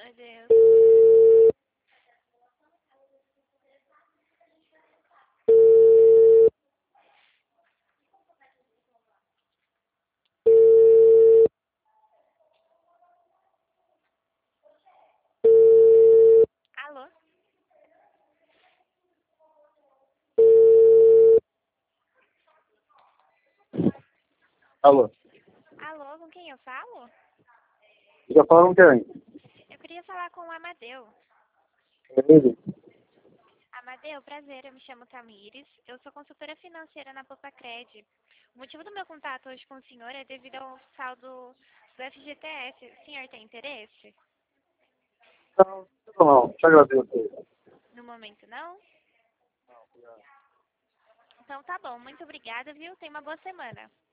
Meu Deus. Alô? Alô, Alô, com quem eu falo? já falaram quem? Eu queria falar com o Amadeu. É ele? Amadeu, prazer, eu me chamo Tamires. Eu sou consultora financeira na Popacred. O motivo do meu contato hoje com o senhor é devido ao saldo do FGTS. O senhor tem interesse? Não, te agradeço. No momento, não? Então tá bom, muito obrigada, viu? Tenha uma boa semana.